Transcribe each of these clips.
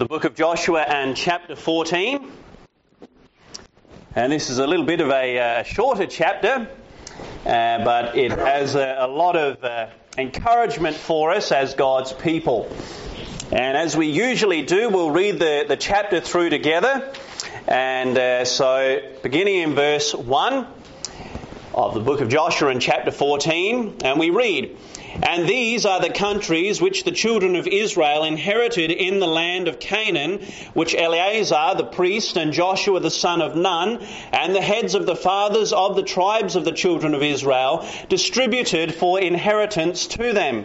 the book of Joshua and chapter 14. And this is a little bit of a shorter chapter, but it has a lot of encouragement for us as God's people. And as we usually do, we'll read the chapter through together. And so beginning in verse 1 of the book of Joshua and chapter 14, and we read, "And these are the countries which the children of Israel inherited in the land of Canaan, which Eleazar the priest and Joshua the son of Nun, and the heads of the fathers of the tribes of the children of Israel, distributed for inheritance to them.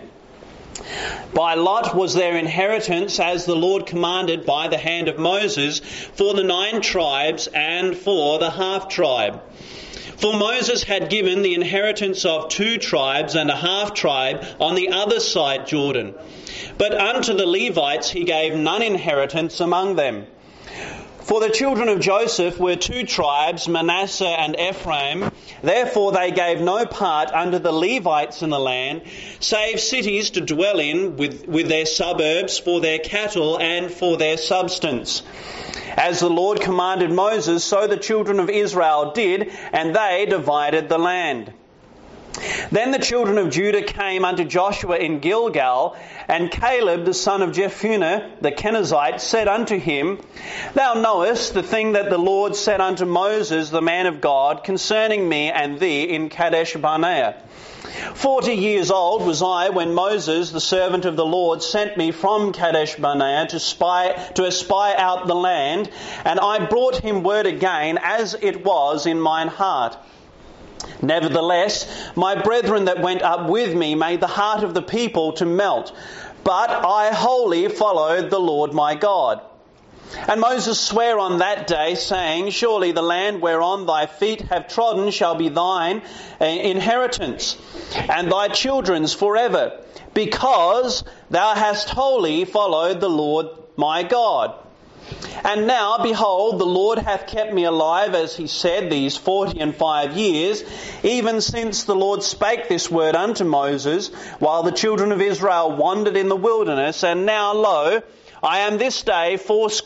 By lot was their inheritance, as the Lord commanded by the hand of Moses, for the 9 tribes and for the half-tribe. For Moses had given the inheritance of 2 tribes and a half-tribe on the other side Jordan. But unto the Levites he gave none inheritance among them. For the children of Joseph were 2 tribes, Manasseh and Ephraim. Therefore they gave no part unto the Levites in the land, save cities to dwell in with their suburbs for their cattle and for their substance. As the Lord commanded Moses, so the children of Israel did, and they divided the land. Then the children of Judah came unto Joshua in Gilgal, and Caleb the son of Jephunneh the Kenizzite said unto him, Thou knowest the thing that the Lord said unto Moses the man of God concerning me and thee in Kadesh Barnea. 40 years old was I when Moses, the servant of the Lord, sent me from Kadesh Barnea to espy out the land, and I brought him word again as it was in mine heart. Nevertheless, my brethren that went up with me made the heart of the people to melt, but I wholly followed the Lord my God. And Moses sware on that day, saying, Surely the land whereon thy feet have trodden shall be thine inheritance, and thy children's forever, because thou hast wholly followed the Lord my God. And now, behold, the Lord hath kept me alive, as he said, these 45 years, even since the Lord spake this word unto Moses, while the children of Israel wandered in the wilderness. And now, lo, I am this day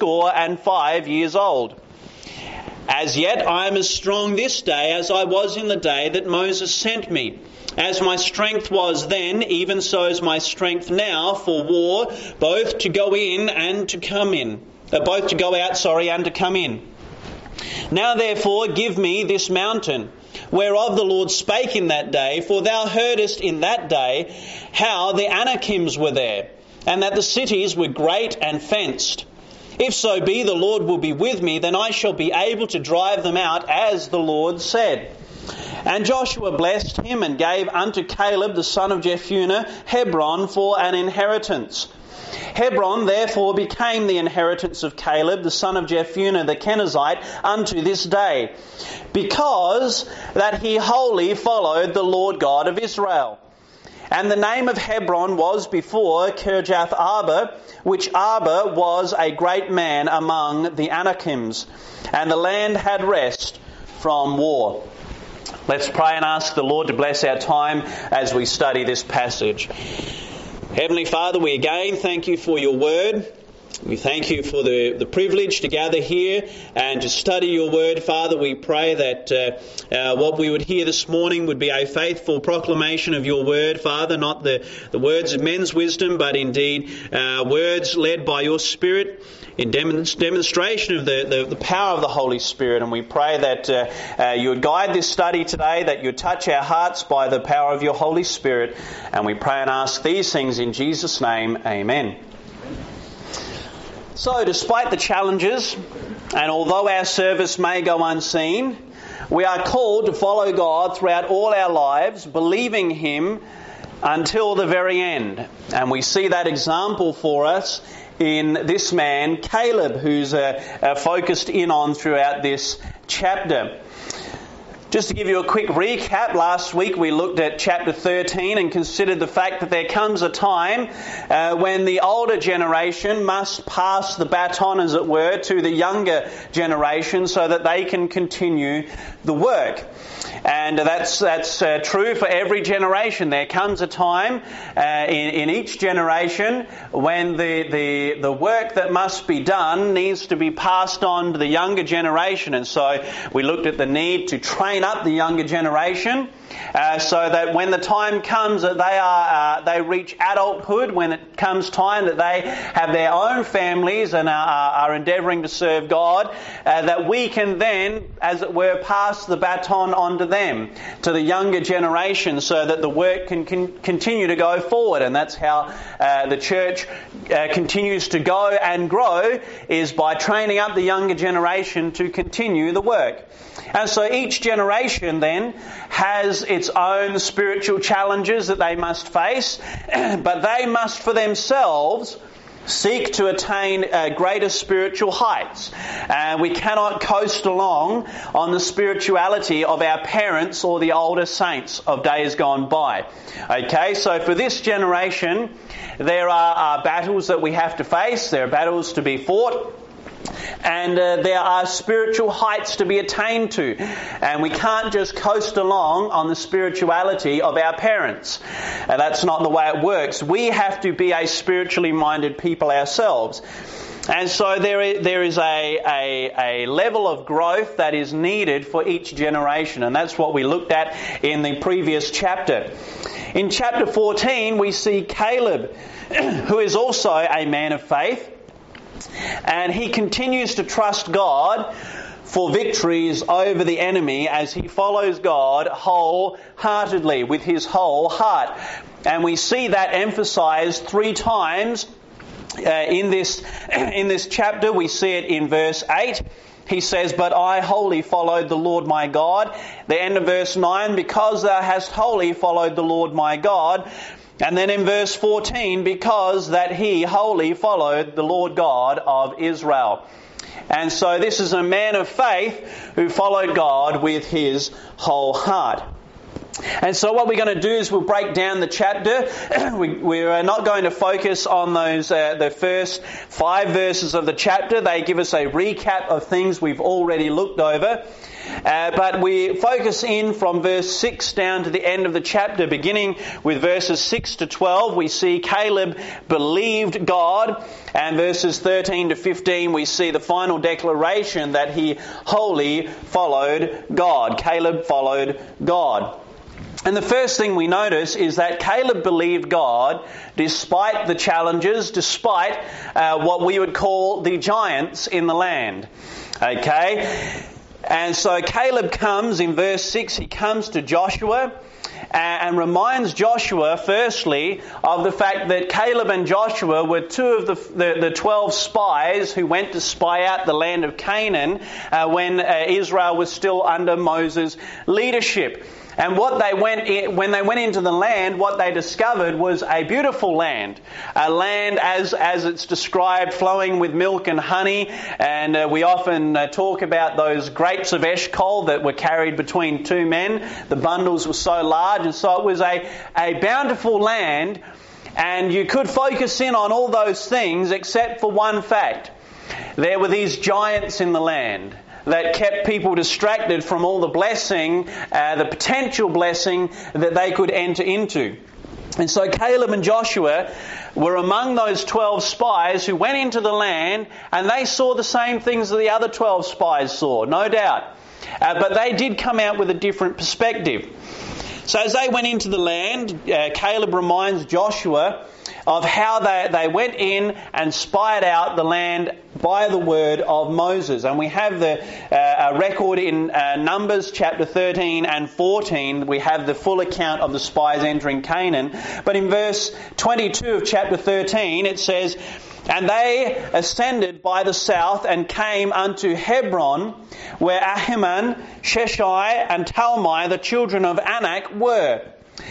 85 years old. As yet I am as strong this day as I was in the day that Moses sent me. As my strength was then, even so is my strength now for war, both to go in and to come in. Both to go out, and to come in. Now therefore give me this mountain, whereof the Lord spake in that day, for thou heardest in that day how the Anakims were there, and that the cities were great and fenced. If so be the Lord will be with me, then I shall be able to drive them out, as the Lord said. And Joshua blessed him, and gave unto Caleb the son of Jephunneh Hebron for an inheritance. Hebron therefore became the inheritance of Caleb the son of Jephunneh the Kenizzite unto this day, because that he wholly followed the Lord God of Israel. And the name of Hebron was before Kirjath Arba, which Arba was a great man among the Anakims, and the land had rest from war." Let's pray and ask the Lord to bless our time as we study this passage. Heavenly Father, we again thank you for your word. We thank you for the privilege to gather here and to study your word. Father, we pray that what we would hear this morning would be a faithful proclamation of your word, Father, not the words of men's wisdom, but indeed words led by your Spirit in demonstration of the power of the Holy Spirit. And we pray that you would guide this study today, that you would touch our hearts by the power of your Holy Spirit. And we pray and ask these things in Jesus' name. Amen. So, despite the challenges, and although our service may go unseen, we are called to follow God throughout all our lives, believing Him until the very end. And we see that example for us in this man, Caleb, who's focused in on throughout this chapter. Just to give you a quick recap, last week we looked at chapter 13 and considered the fact that there comes a time when the older generation must pass the baton, as it were, to the younger generation so that they can continue the work. And that's true for every generation. There comes a time in each generation when the work that must be done needs to be passed on to the younger generation. And so we looked at the need to train up the younger generation so that when the time comes that they reach adulthood, when it comes time that they have their own families and are endeavouring to serve God, that we can then, as it were, pass the baton on to them, to the younger generation, so that the work can continue to go forward. And that's how the church continues to go and grow, is by training up the younger generation to continue the work. And so each generation then has its own spiritual challenges that they must face, but they must for themselves seek to attain greater spiritual heights. We cannot coast along on the spirituality of our parents or the older saints of days gone by. Okay, so for this generation, there are battles that we have to face. There are battles to be fought. And there are spiritual heights to be attained to. And we can't just coast along on the spirituality of our parents. That's not the way it works. We have to be a spiritually minded people ourselves. And so there is a level of growth that is needed for each generation. And that's what we looked at in the previous chapter. In chapter 14, we see Caleb, who is also a man of faith. And he continues to trust God for victories over the enemy as he follows God wholeheartedly, with his whole heart. And we see that emphasized 3 times in this chapter. We see it in verse 8. He says, "But I wholly followed the Lord my God." The end of verse 9, "Because thou hast wholly followed the Lord my God." And then in verse 14, "Because that he wholly followed the Lord God of Israel." And so this is a man of faith who followed God with his whole heart. And so what we're going to do is we'll break down the chapter. We're not going to focus on those the first 5 verses of the chapter. They give us a recap of things we've already looked over. But we focus in from verse 6 down to the end of the chapter. Beginning with verses 6 to 12, we see Caleb believed God. And verses 13 to 15, we see the final declaration that he wholly followed God. Caleb followed God. And the first thing we notice is that Caleb believed God despite the challenges, despite what we would call the giants in the land. Okay? And so Caleb comes in verse 6, he comes to Joshua and reminds Joshua firstly of the fact that Caleb and Joshua were 2 of the 12 spies who went to spy out the land of Canaan when Israel was still under Moses' leadership. And when they went into the land, what they discovered was a beautiful land. A land as it's described, flowing with milk and honey. And we often talk about those grapes of Eshcol that were carried between 2 men. The bundles were so large. And so it was a bountiful land. And you could focus in on all those things except for one fact. There were these giants in the land that kept people distracted from all the blessing, the potential blessing that they could enter into. And so Caleb and Joshua were among those 12 spies who went into the land, and they saw the same things that the other 12 spies saw, no doubt. But they did come out with a different perspective. So as they went into the land, Caleb reminds Joshua of how they went in and spied out the land by the word of Moses. And we have the record in Numbers chapter 13 and 14. We have the full account of the spies entering Canaan. But in verse 22 of chapter 13 it says, "And they ascended by the south and came unto Hebron, where Ahiman, Sheshai, and Talmai, the children of Anak, were.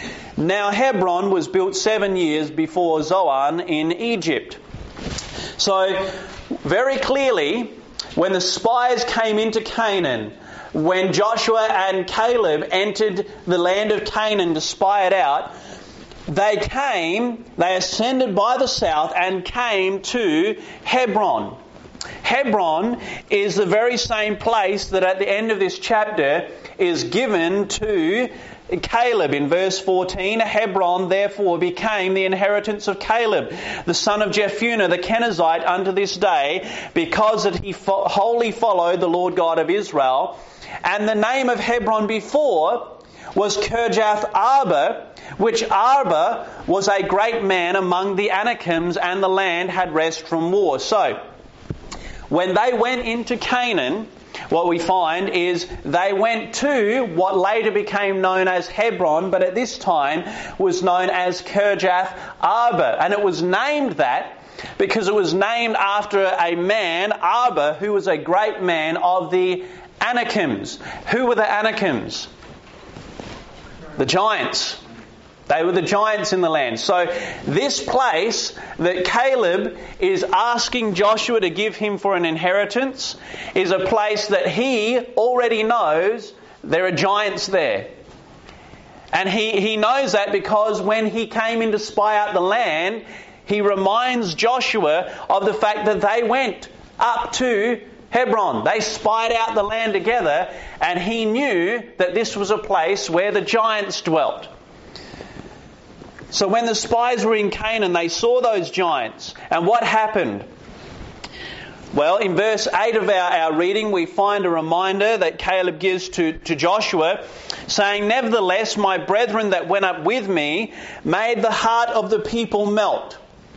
Now Hebron was built 7 years before Zoan in Egypt." So, very clearly, when the spies came into Canaan, when Joshua and Caleb entered the land of Canaan to spy it out, they ascended by the south and came to Hebron. Hebron is the very same place that at the end of this chapter is given to Caleb. In verse 14, Hebron therefore became the inheritance of Caleb, the son of Jephunneh the Kenizzite, unto this day, because that he wholly followed the Lord God of Israel. And the name of Hebron before was Kirjath Arba, which Arba was a great man among the Anakims, and the land had rest from war. So, when they went into Canaan, what we find is they went to what later became known as Hebron, but at this time was known as Kirjath Arba. And it was named that because it was named after a man, Arba, who was a great man of the Anakims. Who were the Anakims? The giants. They were the giants in the land. So this place that Caleb is asking Joshua to give him for an inheritance is a place that he already knows there are giants there. And he knows that because when he came in to spy out the land, he reminds Joshua of the fact that they went up to Hebron. They spied out the land together, and he knew that this was a place where the giants dwelt. So when the spies were in Canaan, they saw those giants. And what happened? Well, in verse 8 of our reading, we find a reminder that Caleb gives to Joshua, saying, "Nevertheless, my brethren that went up with me made the heart of the people melt."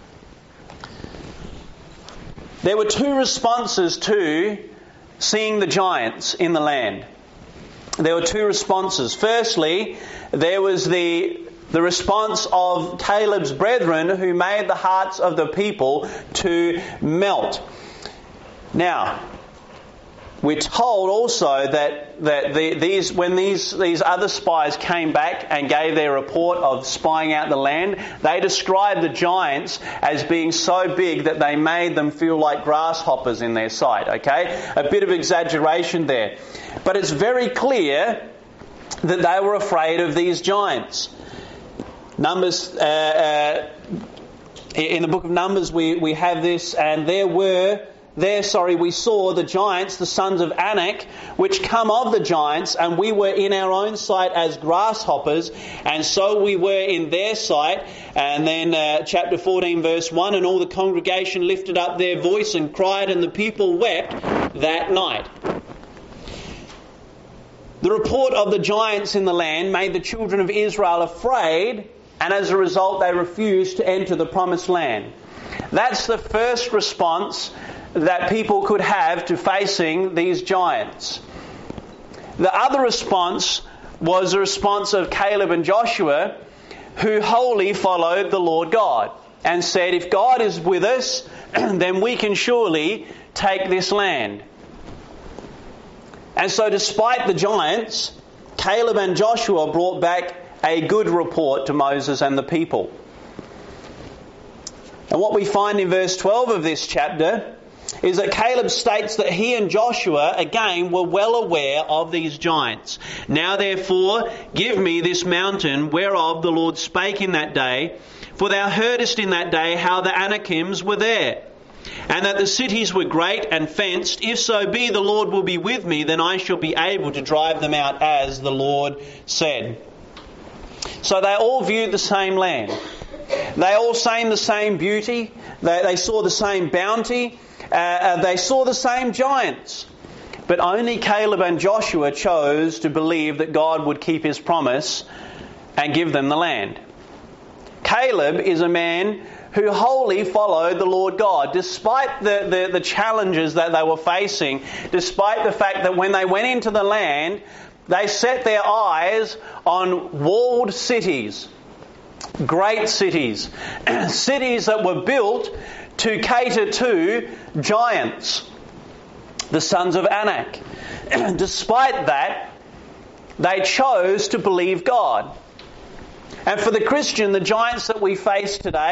There were two responses to seeing the giants in the land. There were two responses. Firstly, there was the response of Caleb's brethren who made the hearts of the people to melt. Now, we're told also that when these other spies came back and gave their report of spying out the land, they described the giants as being so big that they made them feel like grasshoppers in their sight. Okay, a bit of exaggeration there, but it's very clear that they were afraid of these giants. Numbers, in the book of Numbers we have this, and we saw the giants, the sons of Anak, which come of the giants, and we were in our own sight as grasshoppers, and so we were in their sight. And then chapter 14 verse 1, and all the congregation lifted up their voice and cried, and the people wept that night. The report of the giants in the land made the children of Israel afraid, and as a result they refused to enter the promised land. That's the first response that people could have to facing these giants. The other response was the response of Caleb and Joshua, who wholly followed the Lord God and said, if God is with us, then we can surely take this land. And so despite the giants, Caleb and Joshua brought back a good report to Moses and the people. And what we find in verse 12 of this chapter is that Caleb states that he and Joshua, again, were well aware of these giants. Now therefore, give me this mountain whereof the Lord spake in that day, for thou heardest in that day how the Anakims were there, and that the cities were great and fenced. If so be the Lord will be with me, then I shall be able to drive them out as the Lord said. So they all viewed the same land. They all seen the same beauty. They saw the same bounty. They saw the same giants. But only Caleb and Joshua chose to believe that God would keep his promise and give them the land. Caleb is a man who wholly followed the Lord God, despite the challenges that they were facing, despite the fact that when they went into the land, they set their eyes on walled cities, great cities, cities that were built to cater to giants, the sons of Anak. Despite that, they chose to believe God. And for the Christian, the giants that we face today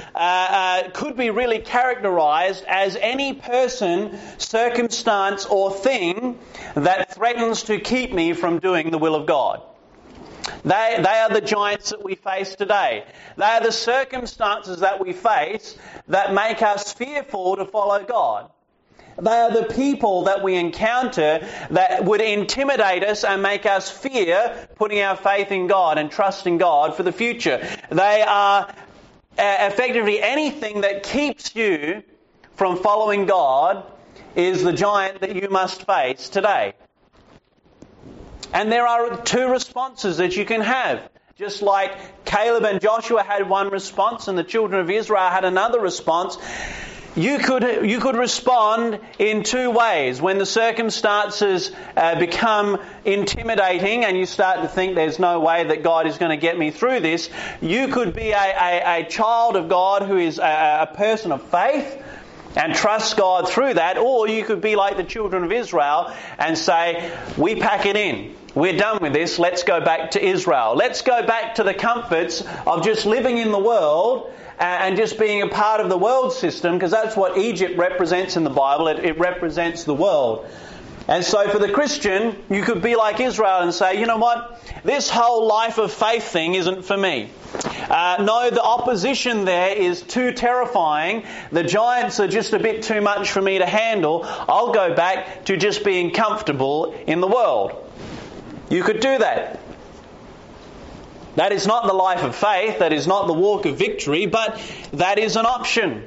could be really characterized as any person, circumstance or thing that threatens to keep me from doing the will of God. They are the giants that we face today. They are the circumstances that we face that make us fearful to follow God. They are the people that we encounter that would intimidate us and make us fear putting our faith in God and trusting God for the future. They are effectively anything that keeps you from following God is the giant that you must face today. And there are two responses that you can have. Just like Caleb and Joshua had one response and the children of Israel had another response. You could respond in two ways. When the circumstances become intimidating and you start to think there's no way that God is going to get me through this, you could be a child of God who is a person of faith and trust God through that, or you could be like the children of Israel and say, we pack it in. We're done with this. Let's go back to Israel. Let's go back to the comforts of just living in the world and just being a part of the world system, because that's what Egypt represents in the Bible. It represents the world. And so for the Christian, you could be like Israel and say, you know what? This whole life of faith thing isn't for me. No, the opposition there is too terrifying. The giants are just a bit too much for me to handle. I'll go back to just being comfortable in the world. You could do that. That is not the life of faith. That is not the walk of victory, but that is an option.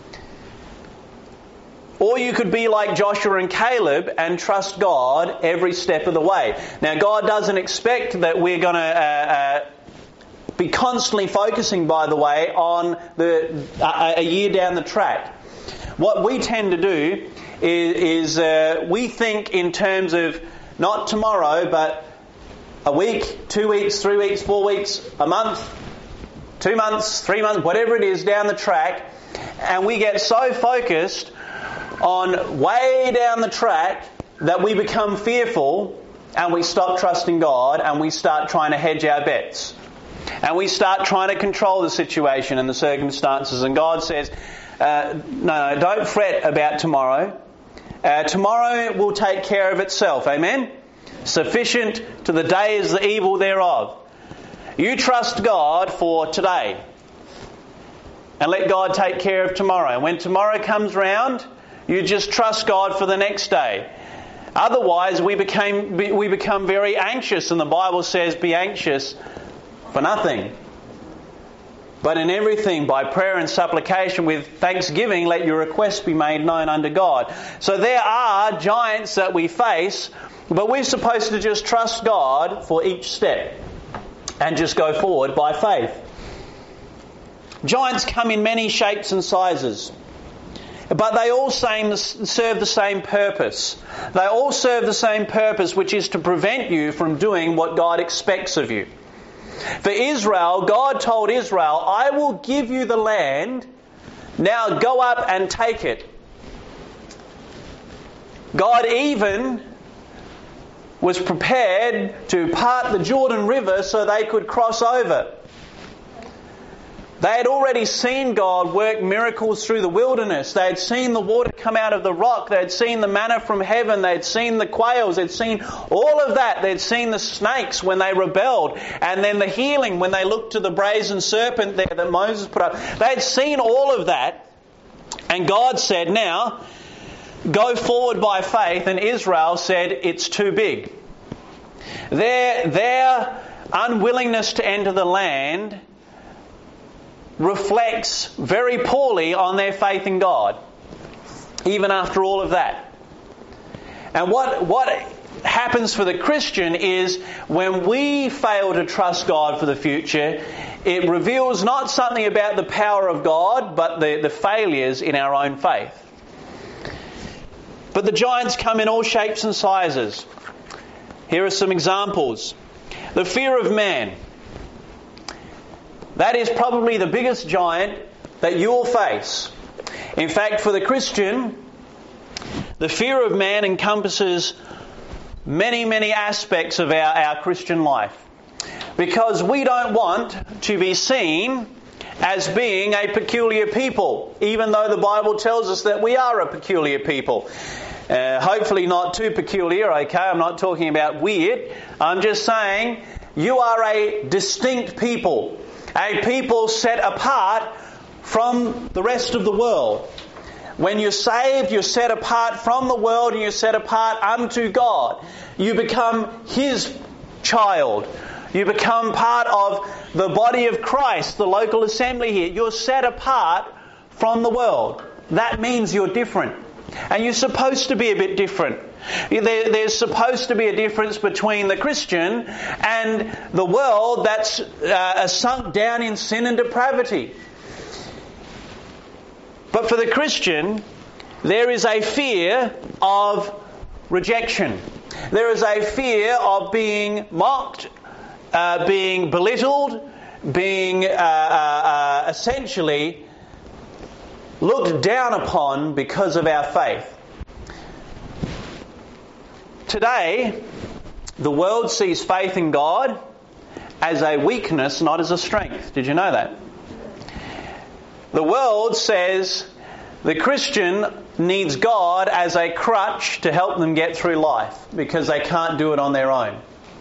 Or you could be like Joshua and Caleb and trust God every step of the way. Now, God doesn't expect that we're going to be constantly focusing, by the way, on a year down the track. What we tend to do is we think in terms of not tomorrow, but a week, 2 weeks, 3 weeks, 4 weeks, a month, 2 months, 3 months, whatever it is down the track, and we get so focused on way down the track that we become fearful and we stop trusting God and we start trying to hedge our bets. And we start trying to control the situation and the circumstances. And God says, no, don't fret about tomorrow. Tomorrow will take care of itself. Amen? Sufficient to the day is the evil thereof. You trust God for today. And let God take care of tomorrow. And when tomorrow comes round, you just trust God for the next day. Otherwise, we become very anxious. And the Bible says, be anxious for nothing. But in everything, by prayer and supplication with thanksgiving, let your requests be made known unto God. So there are giants that we face, but we're supposed to just trust God for each step and just go forward by faith. Giants come in many shapes and sizes, but they all serve the same purpose. They all serve the same purpose, which is to prevent you from doing what God expects of you. For Israel, God told Israel, I will give you the land, now go up and take it. God even was prepared to part the Jordan River so they could cross over. They had already seen God work miracles through the wilderness. They had seen the water come out of the rock. They had seen the manna from heaven. They had seen the quails. They'd seen all of that. They'd seen the snakes when they rebelled. And then the healing when they looked to the brazen serpent there that Moses put up. They had seen all of that. And God said, now, go forward by faith. And Israel said, it's too big. Their unwillingness to enter the land reflects very poorly on their faith in God, even after all of that. And what happens for the Christian is when we fail to trust God for the future, it reveals not something about the power of God, but the failures in our own faith. But the giants come in all shapes and sizes. Here are some examples. The fear of man. That is probably the biggest giant that you will face. In fact, for the Christian, the fear of man encompasses many, many aspects of our Christian life. Because we don't want to be seen as being a peculiar people, even though the Bible tells us that we are a peculiar people. Hopefully not too peculiar, okay? I'm not talking about weird. I'm just saying you are a distinct people, a people set apart from the rest of the world. When you're saved, you're set apart from the world and you're set apart unto God. You become His child. You become part of the body of Christ, the local assembly here. You're set apart from the world. That means you're different. And you're supposed to be a bit different. There's supposed to be a difference between the Christian and the world that's sunk down in sin and depravity. But for the Christian, there is a fear of rejection. There is a fear of being mocked, being belittled, being essentially looked down upon because of our faith. Today, the world sees faith in God as a weakness, not as a strength. Did you know that? The world says the Christian needs God as a crutch to help them get through life because they can't do it on their own.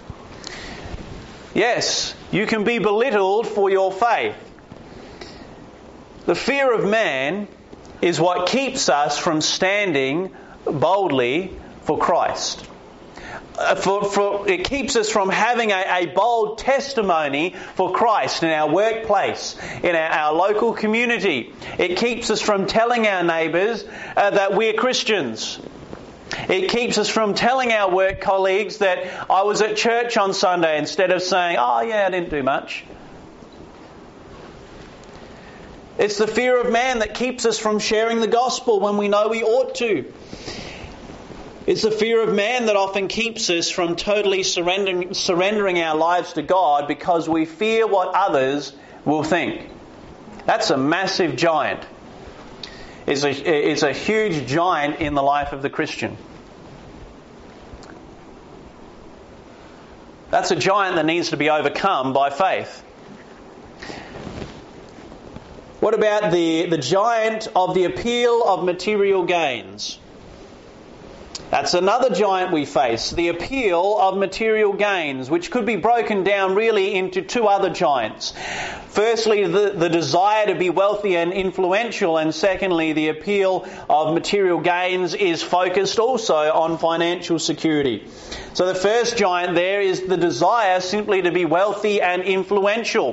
Yes, you can be belittled for your faith. The fear of man is what keeps us from standing boldly for Christ. It keeps us from having a bold testimony for Christ in our workplace, in our local community. It keeps us from telling our neighbours that we're Christians. It keeps us from telling our work colleagues that I was at church on Sunday instead of saying, oh yeah, I didn't do much. It's the fear of man that keeps us from sharing the gospel when we know we ought to. It's the fear of man that often keeps us from totally surrendering our lives to God because we fear what others will think. That's a massive giant. It's a huge giant in the life of the Christian. That's a giant that needs to be overcome by faith. What about the giant of the appeal of material gains? That's another giant we face, the appeal of material gains, which could be broken down really into two other giants. Firstly, the desire to be wealthy and influential, and secondly, the appeal of material gains is focused also on financial security. So the first giant there is the desire simply to be wealthy and influential,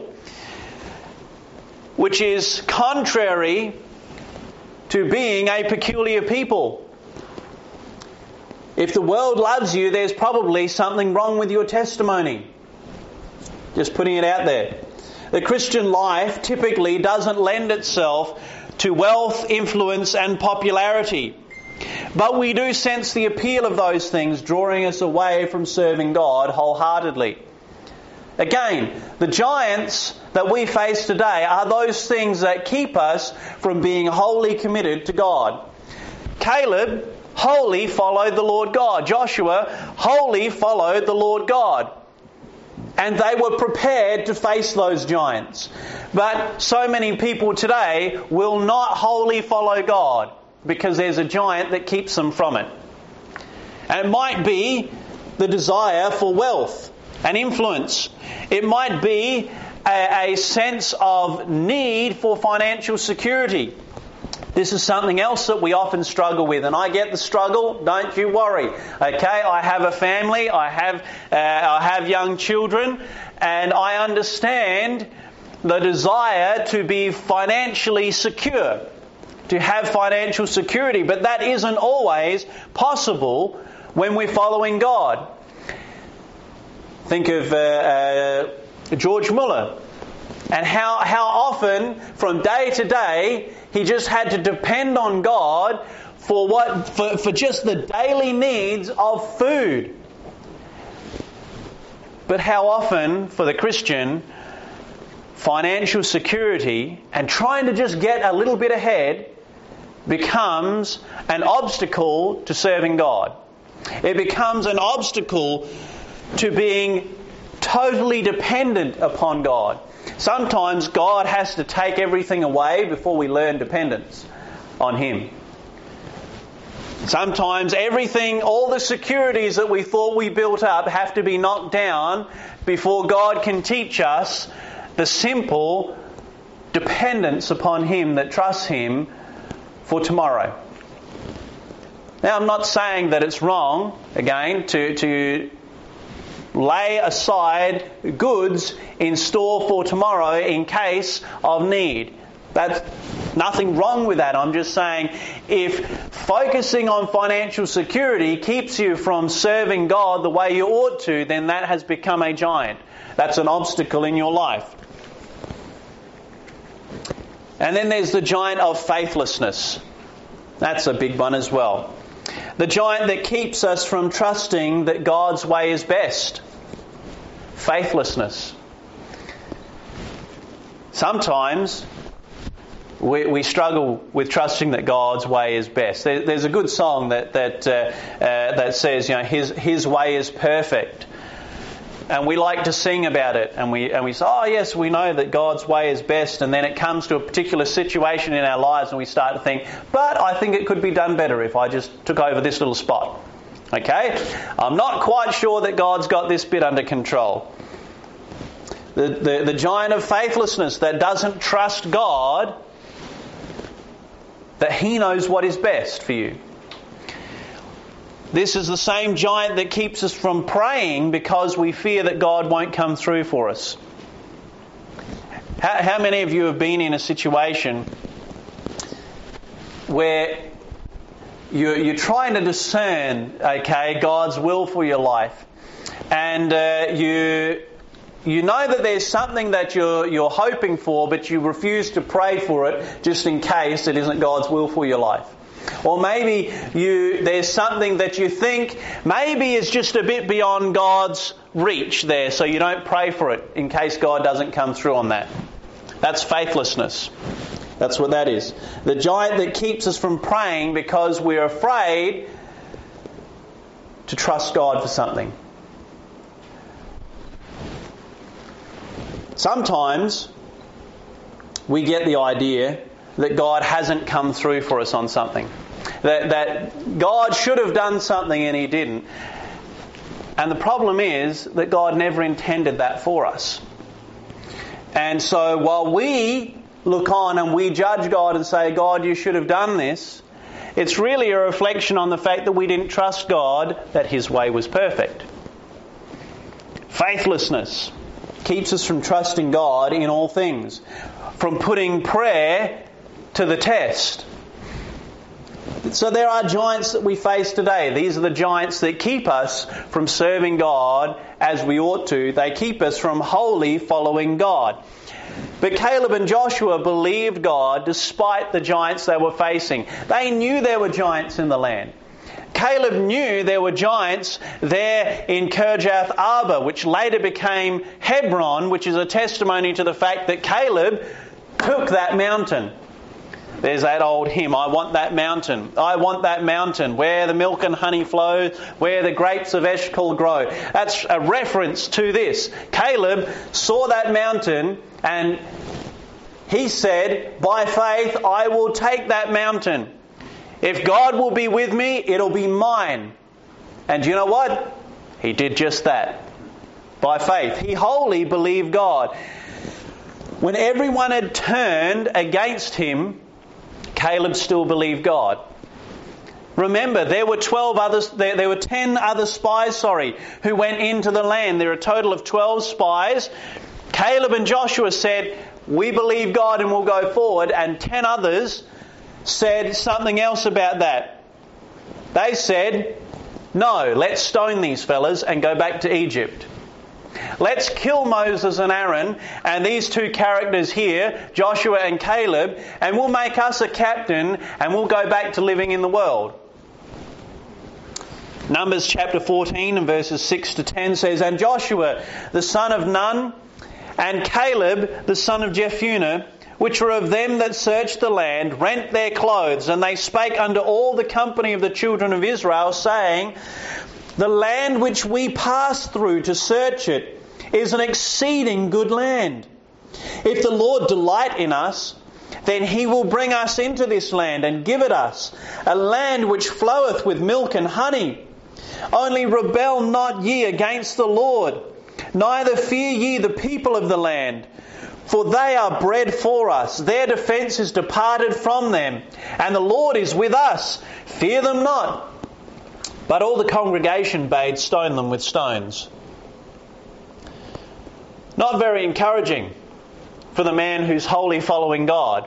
which is contrary to being a peculiar people. If the world loves you, there's probably something wrong with your testimony. Just putting it out there. The Christian life typically doesn't lend itself to wealth, influence and popularity. But we do sense the appeal of those things drawing us away from serving God wholeheartedly. Again, the giants that we face today are those things that keep us from being wholly committed to God. Caleb wholly followed the Lord God. Joshua wholly followed the Lord God. And they were prepared to face those giants. But so many people today will not wholly follow God because there's a giant that keeps them from it. And it might be the desire for wealth and influence. It might be a sense of need for financial security. This is something else that we often struggle with, and I get the struggle, don't you worry. Okay, I have a family, I have young children, and I understand the desire to be financially secure, to have financial security, but that isn't always possible when we're following God. Think of George Muller, and how often from day to day he just had to depend on God for just the daily needs of food. But how often for the Christian, financial security and trying to just get a little bit ahead becomes an obstacle to serving God. It becomes an obstacle to being totally dependent upon God. Sometimes God has to take everything away before we learn dependence on Him. Sometimes everything, all the securities that we thought we built up have to be knocked down before God can teach us the simple dependence upon Him that trusts Him for tomorrow. Now, I'm not saying that it's wrong, again, to lay aside goods in store for tomorrow in case of need. That's nothing wrong with that. I'm just saying, if focusing on financial security keeps you from serving God the way you ought to, then that has become a giant. That's an obstacle in your life. And then there's the giant of faithlessness. That's a big one as well. The giant that keeps us from trusting that God's way is best. Faithlessness. Sometimes we struggle with trusting that God's way is best. There's a good song that says, His way is perfect, and we like to sing about it, and we say, oh yes, we know that God's way is best, and then it comes to a particular situation in our lives, and we start to think, but I think it could be done better if I just took over this little spot. Okay, I'm not quite sure that God's got this bit under control. The giant of faithlessness that doesn't trust God, that He knows what is best for you. This is the same giant that keeps us from praying because we fear that God won't come through for us. How many of you have been in a situation where you're trying to discern, God's will for your life, and you know that there's something that you're hoping for, but you refuse to pray for it just in case it isn't God's will for your life. Or maybe there's something that you think maybe is just a bit beyond God's reach there, so you don't pray for it in case God doesn't come through on that. That's faithlessness. That's what that is. The giant that keeps us from praying because we're afraid to trust God for something. Sometimes we get the idea that God hasn't come through for us on something. That God should have done something and He didn't. And the problem is that God never intended that for us. And so while we look on and we judge God and say, God, you should have done this, it's really a reflection on the fact that we didn't trust God that His way was perfect. Faithlessness keeps us from trusting God in all things, from putting prayer to the test. So there are giants that we face today. These are the giants that keep us from serving God as we ought to. They keep us from wholly following God. But Caleb and Joshua believed God despite the giants they were facing. They knew there were giants in the land. Caleb knew there were giants there in Kirjath Arba, which later became Hebron, which is a testimony to the fact that Caleb took that mountain. There's that old hymn, I want that mountain. I want that mountain where the milk and honey flow, where the grapes of Eshcol grow. That's a reference to this. Caleb saw that mountain and he said, by faith, I will take that mountain. If God will be with me, it'll be mine. And you know what? He did just that. By faith. He wholly believed God. When everyone had turned against him, Caleb still believed God. Remember, there were 10 other spies, who went into the land. There are a total of 12 spies. Caleb and Joshua said, we believe God and we'll go forward. And 10 others said something else about that. They said, no, let's stone these fellas and go back to Egypt. Let's kill Moses and Aaron and these two characters here, Joshua and Caleb, and we'll make us a captain and we'll go back to living in the world. Numbers chapter 14 and verses 6 to 10 says, and Joshua the son of Nun and Caleb the son of Jephunneh, which were of them that searched the land, rent their clothes, and they spake unto all the company of the children of Israel, saying, the land which we passed through to search it is an exceeding good land. If the Lord delight in us, then He will bring us into this land and give it us, a land which floweth with milk and honey. Only rebel not ye against the Lord, neither fear ye the people of the land. For they are bread for us, their defence is departed from them, and the Lord is with us. Fear them not. But all the congregation bade stone them with stones. Not very encouraging for the man who's wholly following God.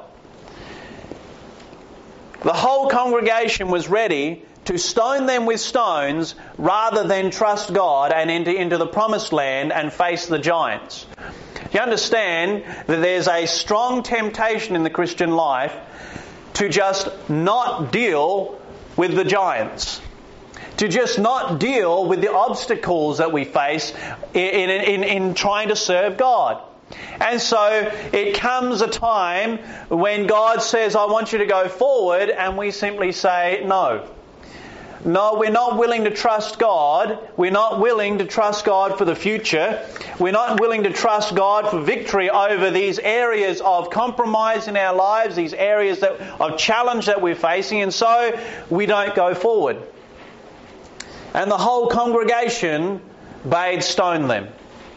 The whole congregation was ready to stone them with stones rather than trust God and enter into the promised land and face the giants. You understand that there's a strong temptation in the Christian life to just not deal with the giants, to just not deal with the obstacles that we face in trying to serve God. And so it comes a time when God says, I want you to go forward, and we simply say no. No, we're not willing to trust God. We're not willing to trust God for the future. We're not willing to trust God for victory over these areas of compromise in our lives, these areas of challenge that we're facing, and so we don't go forward. And the whole congregation bade stone them.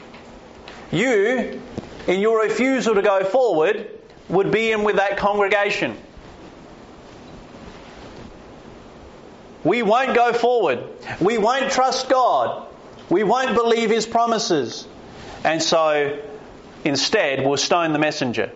You, in your refusal to go forward, would be in with that congregation. We won't go forward. We won't trust God. We won't believe His promises. And so, instead, we'll stone the messenger.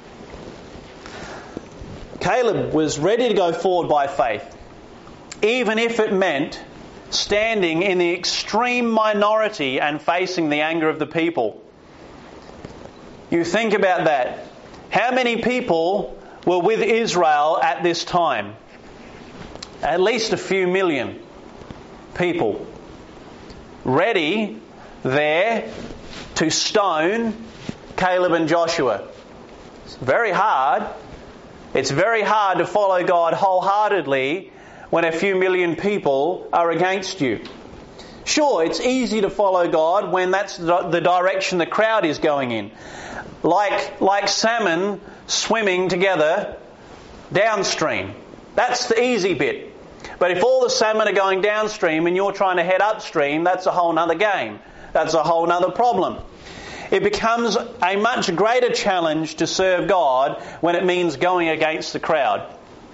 Caleb was ready to go forward by faith, even if it meant standing in the extreme minority and facing the anger of the people. You think about that. How many people were with Israel at this time? At least a few million people ready there to stone Caleb and Joshua. It's very hard. It's very hard to follow God wholeheartedly when a few million people are against you. Sure, it's easy to follow God when that's the direction the crowd is going in. Like salmon swimming together downstream. That's the easy bit. But if all the salmon are going downstream and you're trying to head upstream, that's a whole other game. That's a whole other problem. It becomes a much greater challenge to serve God when it means going against the crowd.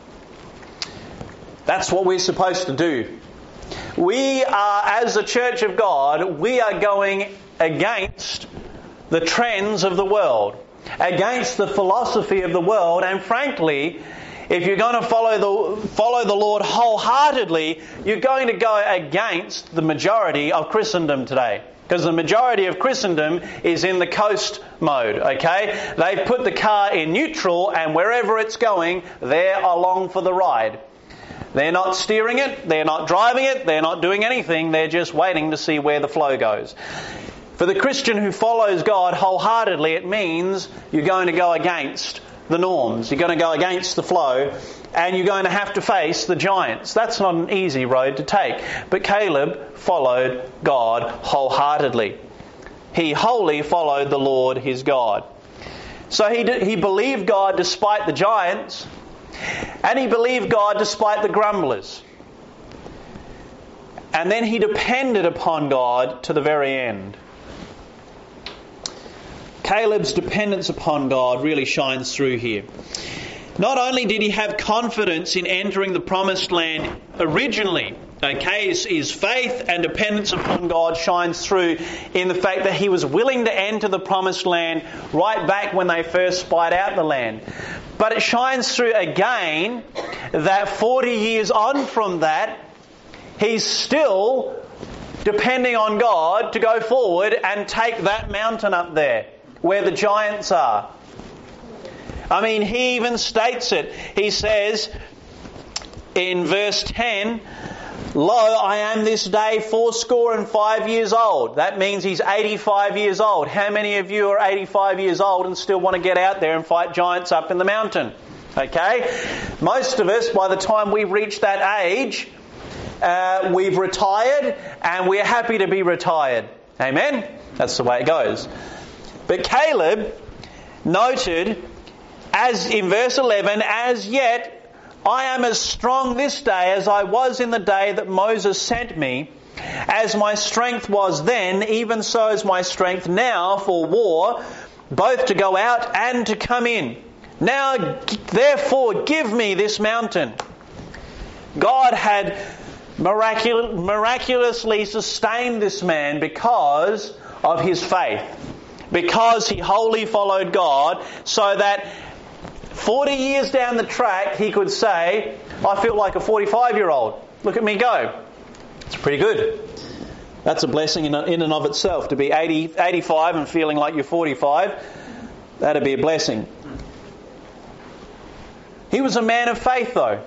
That's what we're supposed to do. We are, as the Church of God, we are going against the trends of the world, against the philosophy of the world, and frankly, if you're going to follow the Lord wholeheartedly, you're going to go against the majority of Christendom today. Because the majority of Christendom is in the coast mode, okay? They've put the car in neutral, and wherever it's going, they're along for the ride. They're not steering it, they're not driving it, they're not doing anything, they're just waiting to see where the flow goes. For the Christian who follows God wholeheartedly, it means you're going to go against the norms. You're going to go against the flow, and you're going to have to face the giants. That's not an easy road to take. But Caleb followed God wholeheartedly. He wholly followed the Lord his God. So he believed God despite the giants, and he believed God despite the grumblers. And then he depended upon God to the very end. Caleb's dependence upon God really shines through here. Not only did he have confidence in entering the promised land originally, okay, his faith and dependence upon God shines through in the fact that he was willing to enter the promised land right back when they first spied out the land. But it shines through again that 40 years on from that, he's still depending on God to go forward and take that mountain up there where the giants are. I mean, he even states it. He says in verse 10, Lo, I am this day 85 years old. That means he's 85 years old. How many of you are 85 years old and still want to get out there and fight giants up in the mountain? Okay? Most of us, by the time we reach that age, we've retired and we're happy to be retired. Amen? That's the way it goes. But Caleb, noted, as in verse 11, "As yet I am as strong this day as I was in the day that Moses sent me. As my strength was then, even so is my strength now for war, both to go out and to come in. Now, therefore, give me this mountain." God had miraculously sustained this man because of his faith, because he wholly followed God, so that 40 years down the track he could say, "I feel like a 45-year-old. Look at me go." It's pretty good. That's a blessing in and of itself. To be 85 and feeling like you're 45, that'd be a blessing. He was a man of faith though.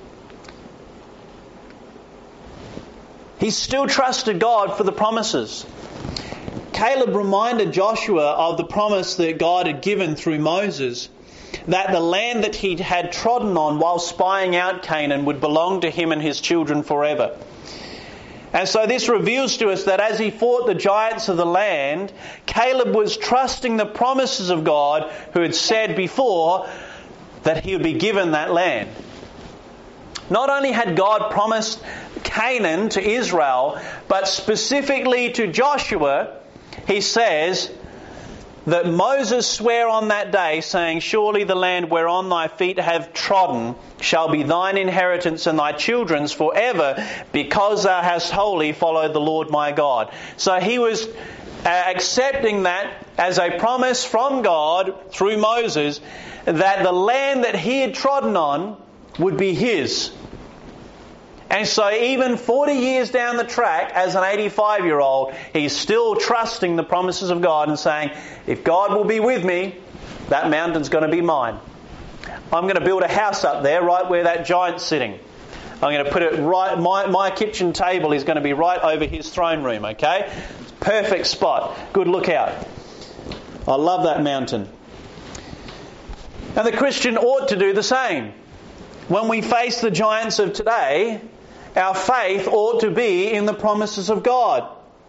He still trusted God for the promises. Caleb reminded Joshua of the promise that God had given through Moses, that the land that he had trodden on while spying out Canaan would belong to him and his children forever. And so this reveals to us that as he fought the giants of the land, Caleb was trusting the promises of God, who had said before that he would be given that land. Not only had God promised Canaan to Israel, but specifically to Joshua, he says that Moses sware on that day, saying, "Surely the land whereon thy feet have trodden shall be thine inheritance and thy children's forever, because thou hast wholly followed the Lord my God." So he was accepting that as a promise from God through Moses, that the land that he had trodden on would be his. And so even 40 years down the track, as an 85-year-old, he's still trusting the promises of God and saying, if God will be with me, that mountain's going to be mine. I'm going to build a house up there right where that giant's sitting. I'm going to put it right, my kitchen table is going to be right over his throne room, okay? Perfect spot. Good lookout. I love that mountain. And the Christian ought to do the same. When we face the giants of today, our faith ought to be in the promises of God.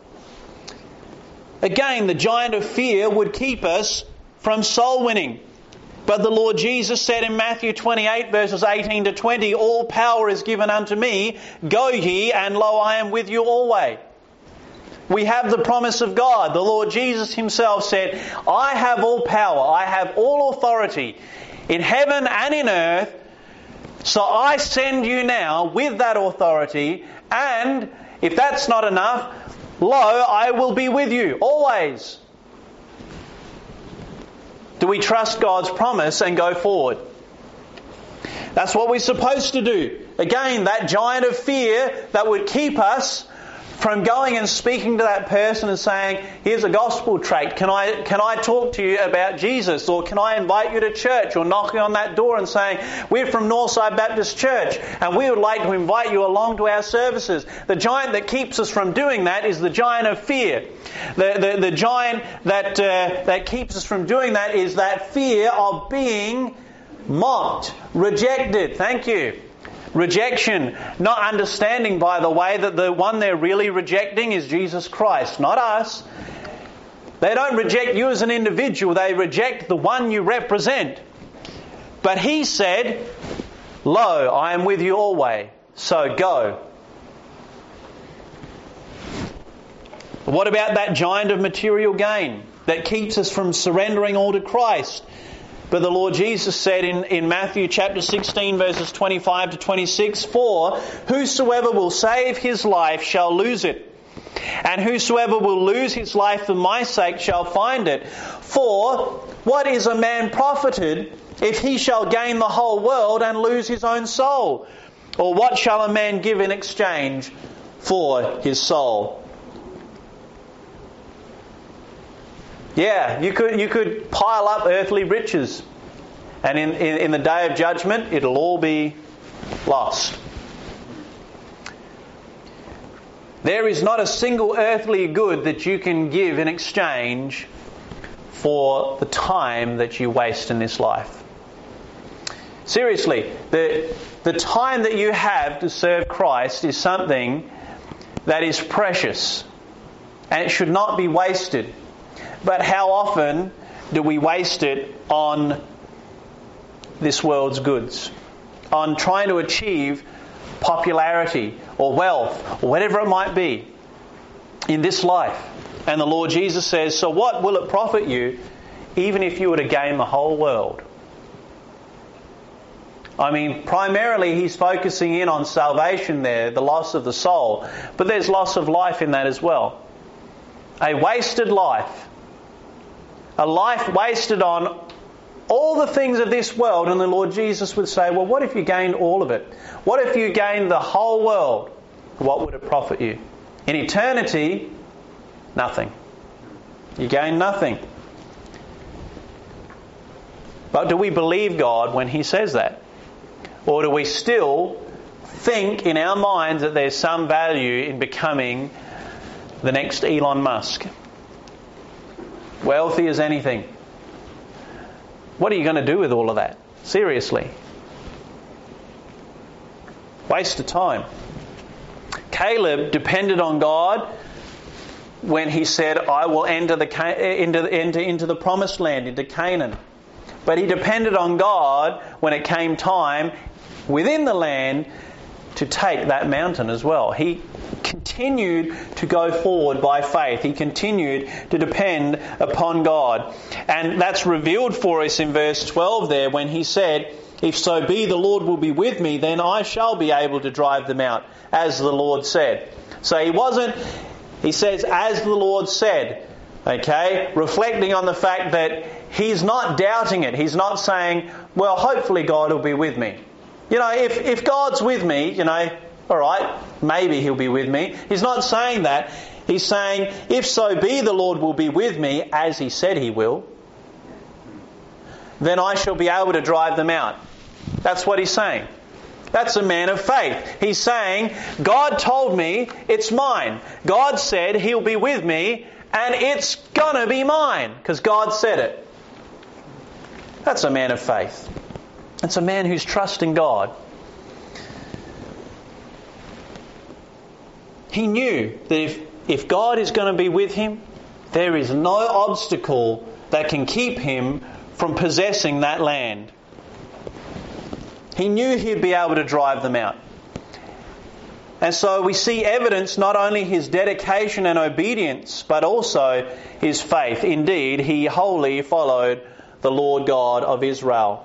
Again, the giant of fear would keep us from soul winning. But the Lord Jesus said in Matthew 28 verses 18 to 20, "All power is given unto me. Go ye, and lo, I am with you always." We have the promise of God. The Lord Jesus himself said, "I have all power. I have all authority in heaven and in earth. So I send you now with that authority, and if that's not enough, lo, I will be with you always." Do we trust God's promise and go forward? That's what we're supposed to do. Again, that giant of fear that would keep us from going and speaking to that person and saying, "Here's a gospel tract. Can I talk to you about Jesus?" Or can I invite you to church? Or knocking on that door and saying, "We're from Northside Baptist Church and we would like to invite you along to our services." The giant that keeps us from doing that is the giant of fear. The giant that keeps us from doing that is that fear of being mocked, rejected. Thank you. Rejection, not understanding, by the way, that the one they're really rejecting is Jesus Christ, not us. They don't reject you as an individual, they reject the one you represent. But he said, "Lo, I am with you always, so go." What about that giant of material gain that keeps us from surrendering all to Christ? But the Lord Jesus said in Matthew chapter 16 verses 25 to 26, "For whosoever will save his life shall lose it. And whosoever will lose his life for my sake shall find it. For what is a man profited if he shall gain the whole world and lose his own soul? Or what shall a man give in exchange for his soul?" Yeah, you could pile up earthly riches, and in the day of judgment it'll all be lost. There is not a single earthly good that you can give in exchange for the time that you waste in this life. Seriously, the time that you have to serve Christ is something that is precious, and it should not be wasted. But how often do we waste it on this world's goods, on trying to achieve popularity or wealth or whatever it might be in this life? And the Lord Jesus says, so what will it profit you even if you were to gain the whole world? I mean, primarily he's focusing in on salvation there, the loss of the soul. But there's loss of life in that as well. A wasted life. A life wasted on all the things of this world. And the Lord Jesus would say, well, what if you gained all of it? What if you gained the whole world? What would it profit you? In eternity, nothing. You gain nothing. But do we believe God when He says that? Or do we still think in our minds that there's some value in becoming the next Elon Musk? Wealthy as anything. What are you going to do with all of that? Seriously. Waste of time. Caleb depended on God when he said, I will enter into the promised land, into Canaan. But he depended on God when it came time within the land to take that mountain as well. He continued to go forward by faith. He continued to depend upon God. And that's revealed for us in verse 12 there when he said, if so be the Lord will be with me, then I shall be able to drive them out, as the Lord said. So he says, as the Lord said. Okay, reflecting on the fact that he's not doubting it. He's not saying, well, hopefully God will be with me. You know, if God's with me, you know, all right, maybe He'll be with me. He's not saying that. He's saying, if so be the Lord will be with me, as He said He will, then I shall be able to drive them out. That's what he's saying. That's a man of faith. He's saying, God told me it's mine. God said He'll be with me, and it's going to be mine because God said it. That's a man of faith. It's a man who's trusting God. He knew that if God is going to be with him, there is no obstacle that can keep him from possessing that land. He knew he'd be able to drive them out. And so we see evidence not only his dedication and obedience, but also his faith. Indeed, he wholly followed the Lord God of Israel.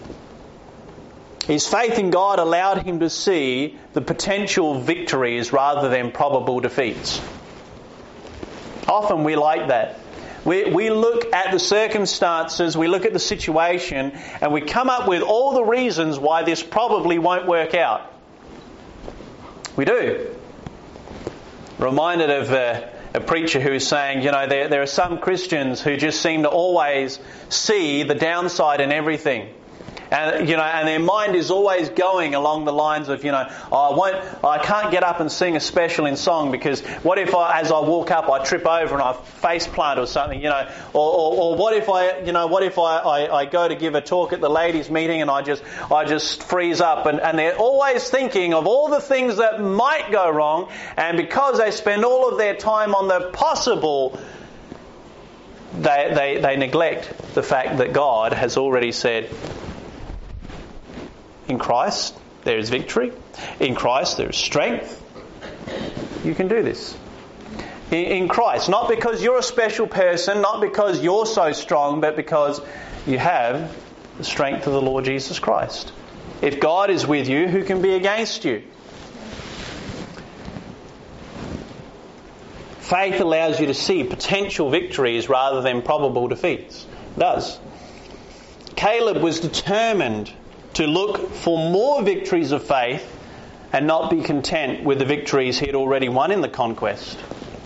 His faith in God allowed him to see the potential victories rather than probable defeats. Often we like that. We look at the circumstances, we look at the situation, and we come up with all the reasons why this probably won't work out. We do. Reminded of a preacher who was saying, you know, there are some Christians who just seem to always see the downside in everything. And, you know, and their mind is always going along the lines of, you know, I can't get up and sing a special in song because what if as I walk up I trip over and I face plant or something, you know, or what if I go to give a talk at the ladies' meeting and I just freeze up and they're always thinking of all the things that might go wrong, and because they spend all of their time on the possible, they neglect the fact that God has already said, in Christ there is victory. In Christ there is strength. You can do this. In Christ. Not because you're a special person, not because you're so strong, but because you have the strength of the Lord Jesus Christ. If God is with you, who can be against you? Faith allows you to see potential victories rather than probable defeats. It does. Caleb was determined to look for more victories of faith and not be content with the victories he had already won in the conquest.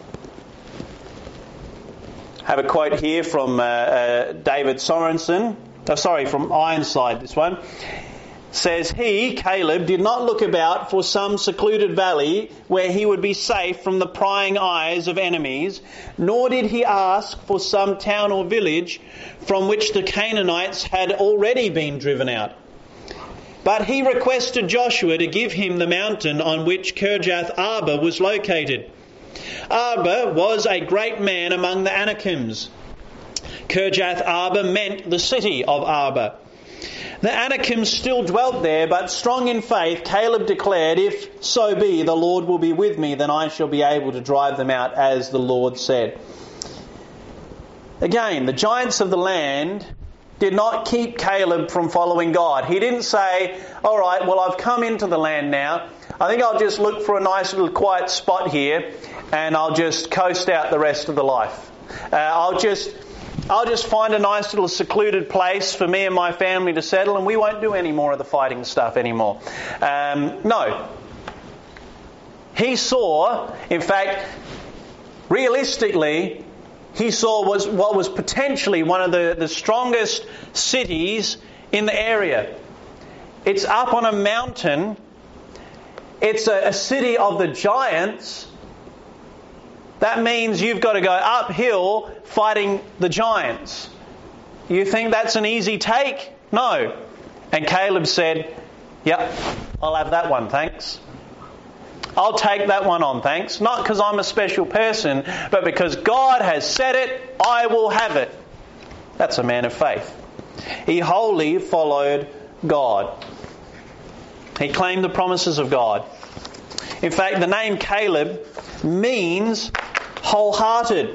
I have a quote here from David Sorensen. From Ironside, this one. Says he, Caleb, did not look about for some secluded valley where he would be safe from the prying eyes of enemies, nor did he ask for some town or village from which the Canaanites had already been driven out. But he requested Joshua to give him the mountain on which Kirjath Arba was located. Arba was a great man among the Anakims. Kirjath Arba meant the city of Arba. The Anakim still dwelt there, but strong in faith, Caleb declared, "If so be the Lord will be with me, then I shall be able to drive them out, as the Lord said." Again, the giants of the land did not keep Caleb from following God. He didn't say, "All right, well, I've come into the land now. I think I'll just look for a nice little quiet spot here and I'll just coast out the rest of the life. I'll just find a nice little secluded place for me and my family to settle, and we won't do any more of the fighting stuff anymore." No. He saw, in fact, realistically, he saw what was potentially one of the strongest cities in the area. It's up on a mountain. It's a city of the giants. That means you've got to go uphill fighting the giants. You think that's an easy take? No. And Caleb said, "Yep, I'll have that one, thanks. I'll take that one on, thanks. Not because I'm a special person, but because God has said it, I will have it." That's a man of faith. He wholly followed God. He claimed the promises of God. In fact, the name Caleb means wholehearted.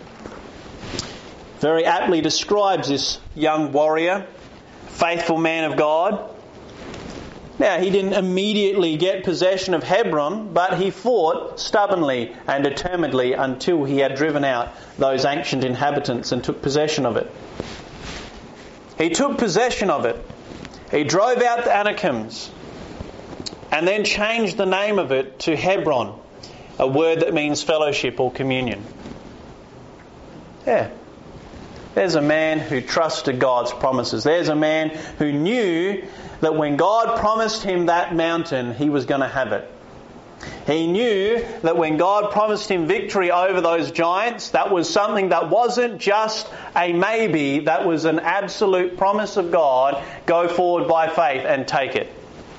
Very aptly describes this young warrior, faithful man of God. Now, he didn't immediately get possession of Hebron, but he fought stubbornly and determinedly until he had driven out those ancient inhabitants and took possession of it. He took possession of it. He drove out the Anakims and then changed the name of it to Hebron, a word that means fellowship or communion. Yeah. There's a man who trusted God's promises. There's a man who knew that when God promised him that mountain, he was going to have it. He knew that when God promised him victory over those giants, that was something that wasn't just a maybe, that was an absolute promise of God. Go forward by faith and take it.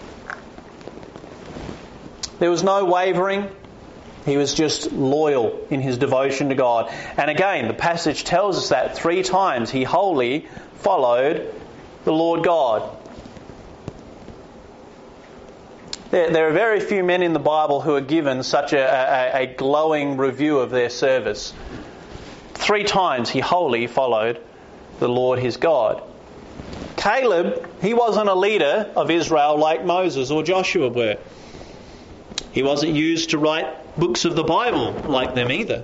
There was no wavering. He was just loyal in his devotion to God. And again, the passage tells us that 3 times he wholly followed the Lord God. There are very few men in the Bible who are given such a glowing review of their service. 3 times he wholly followed the Lord his God. Caleb, he wasn't a leader of Israel like Moses or Joshua were. He wasn't used to write books of the Bible like them either.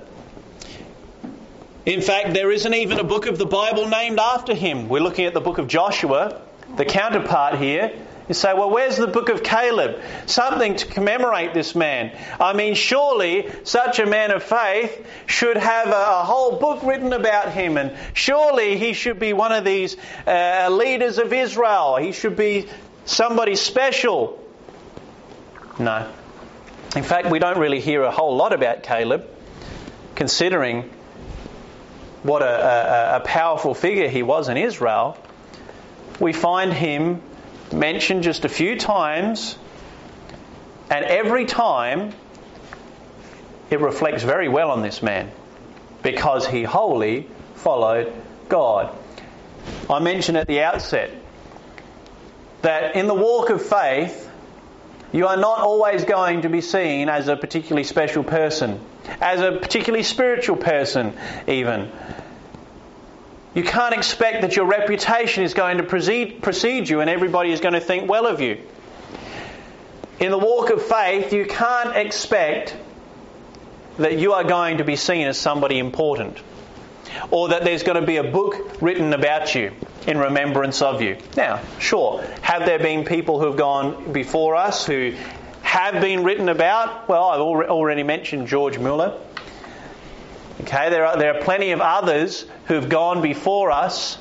In fact, there isn't even a book of the Bible named after him. We're looking at the book of Joshua, the counterpart here. You say, well, where's the book of Caleb? Something to commemorate this man. I mean, surely such a man of faith should have a whole book written about him, and surely he should be one of these leaders of Israel. He should be somebody special. No. In fact, we don't really hear a whole lot about Caleb, considering what a powerful figure he was in Israel. We find him mentioned just a few times, and every time it reflects very well on this man, because he wholly followed God. I mentioned at the outset that in the walk of faith, you are not always going to be seen as a particularly special person, as a particularly spiritual person even. You can't expect that your reputation is going to precede you and everybody is going to think well of you. In the walk of faith, you can't expect that you are going to be seen as somebody important, or that there's going to be a book written about you in remembrance of you. Now, sure, have there been people who have gone before us who have been written about? Well, I've already mentioned George Muller. Okay, there are plenty of others who've gone before us,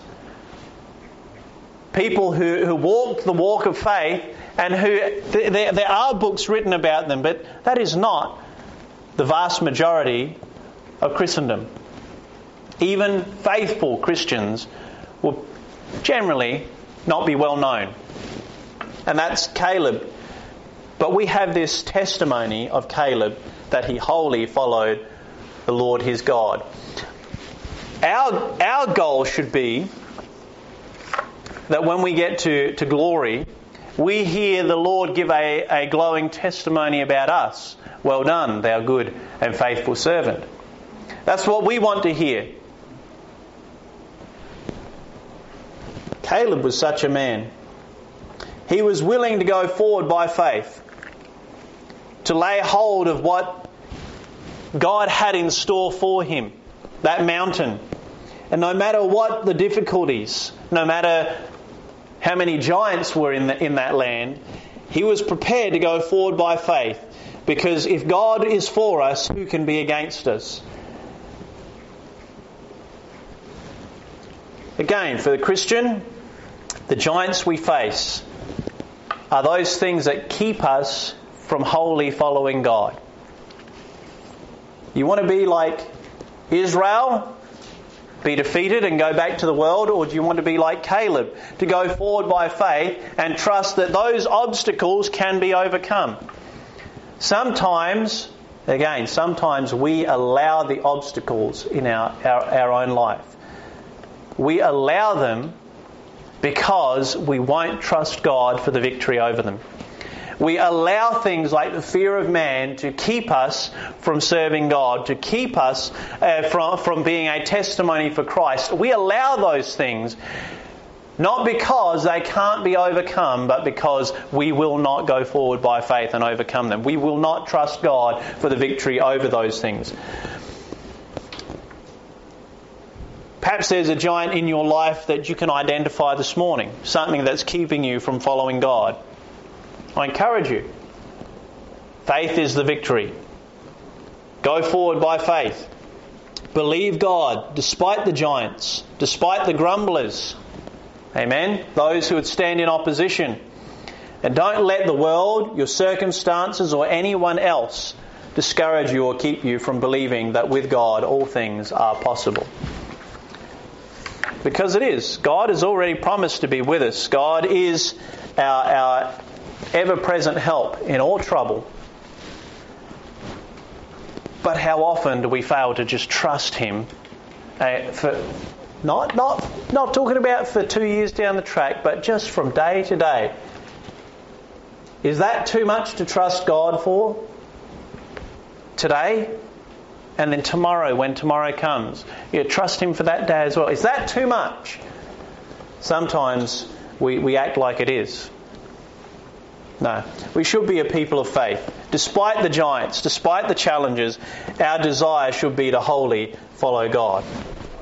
people who walked the walk of faith, and who there are books written about them, but that is not the vast majority of Christendom. Even faithful Christians will generally not be well known. And that's Caleb. But we have this testimony of Caleb that he wholly followed the Lord his God. Our goal should be that when we get to glory, we hear the Lord give a glowing testimony about us. Well done, thou good and faithful servant. That's what we want to hear. Caleb was such a man. He was willing to go forward by faith, to lay hold of what God had in store for him, that mountain. And no matter what the difficulties, no matter how many giants were in that land, he was prepared to go forward by faith. Because if God is for us, who can be against us? Again, for the Christian, the giants we face are those things that keep us from wholly following God. You want to be like Israel, be defeated and go back to the world, or do you want to be like Caleb, to go forward by faith and trust that those obstacles can be overcome? Sometimes we allow the obstacles in our own life. We allow them because we won't trust God for the victory over them. We allow things like the fear of man to keep us from serving God, to keep us from being a testimony for Christ. We allow those things not because they can't be overcome, but because we will not go forward by faith and overcome them. We will not trust God for the victory over those things. Perhaps there's a giant in your life that you can identify this morning, something that's keeping you from following God. I encourage you. Faith is the victory. Go forward by faith. Believe God despite the giants, despite the grumblers. Amen? Those who would stand in opposition. And don't let the world, your circumstances, or anyone else discourage you or keep you from believing that with God all things are possible. Because it is. God has already promised to be with us. God is our ever-present help in all trouble. But how often do we fail to just trust Him for not talking about for 2 years down the track, but just from day to day? Is that too much to trust God for? Today? And then tomorrow, when tomorrow comes, you trust Him for that day as well. Is that too much? Sometimes we act like it is. No, we should be a people of faith. Despite the giants, despite the challenges, our desire should be to wholly follow God.